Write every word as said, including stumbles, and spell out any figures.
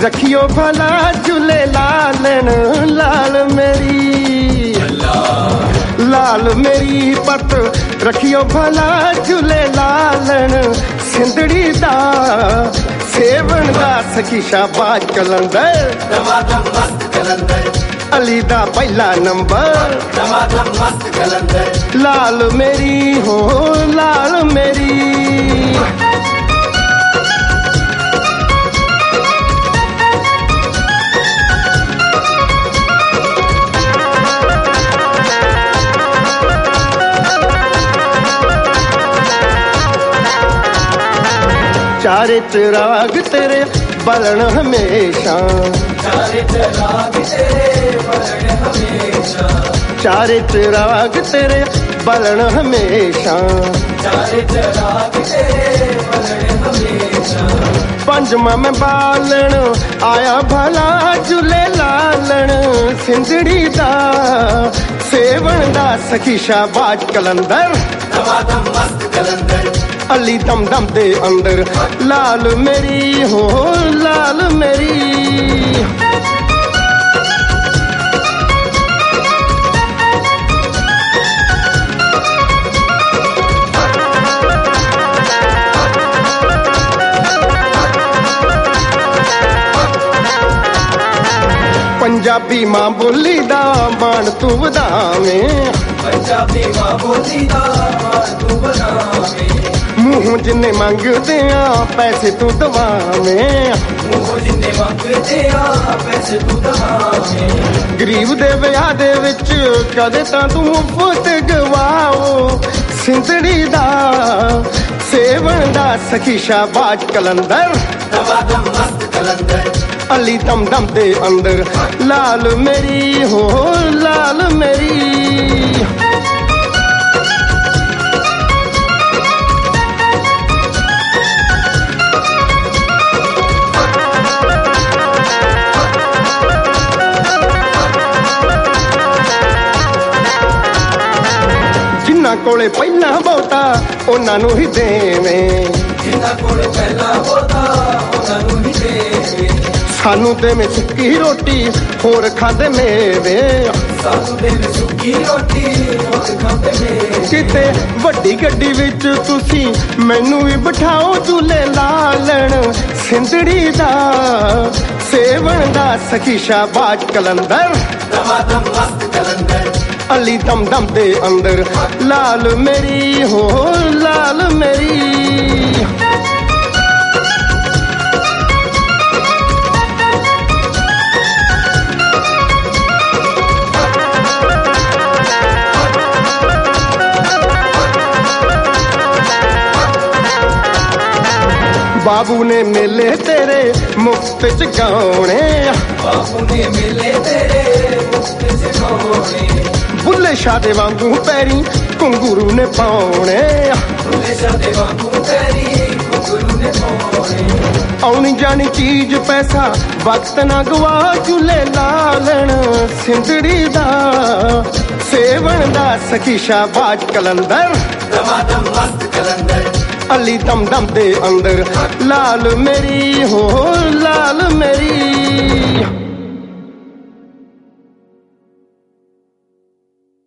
रखियो भला झूले लालन लाल मेरी लाल मेरी पत रखियो भला झूले लालन सिंधड़ी दा सेवन दा सखी शाबाश कलंदर दमादम मस्त कलंदर अली दा पहला नंबर दमादम मस्त कलंदर लाल मेरी हो लाल मेरी चारे चिराग तेरे बलन हमेशा चारे चिराग तेरे बलन हमेशा चारे चिराग तेरे बलन हमेशा चारे चिराग तेरे बलन हमेशा पंजमा में बालन आया भला झूले लालन सिंधड़ी दा सेवन दा सखी शाबाश कलंदर दमादम मस्त कलंदर अली दम दम दे अंदर लाल मेरी हो लाल मेरी पंजाबी मां बोली दा मान तू वधावें पंजाबी मां बोली दा मान तू वधावें मुँह जिन्ने मंगदे आ पैसे तू दवावें मुँह जिन्ने मंगदे आ पैसे तू दवावें गरीब दे विआह दे विच कदे तां तू मुफ्त गवाओ सिंधड़ी दा सेवन दा सखी शाबाश कलंदर दमादम मस्त कलंदर अली दम दम दे अंदर लाल मेरी हो लाल मेरी जिन्ना कोले पहला बहुता उन्हां नूं ही देवें जिन्ना कोले पहला बहुता उन्हां नूं ही देवें सानू देवे सुक्की रोटी होर खादे मेवे सानू देवे सुक्की रोटी होर खादे मेवे किते वड्डी गड्डी विच तुसी मैनू भी बिठाओ झूले लालन सिंधड़ी दा सेवन दा सखी शाबाश कलंदर दमादम मस्त कलंदर अली दम दम दे अंदर लाल मेरी हो लाल मेरी बाबू ने मेले तेरे मुफ्त च गाने बाबू ने मेले तेरे मुफ्त च गाने बुल्ले शाह दे वांगू पैरी घुंगरू ने पाउणे बुल्ले शाह दे वांगू पैरी घुंगरू ने पाउणे आउनी जानी चीज पैसा वक्त ना गवा झूले लालन सिंधड़ी दा सेवन दा सखी शाबाश कलंदर दमादम मस्त कलंदर अली दम दम दे अंदर लाल मेरी हो लाल मेरी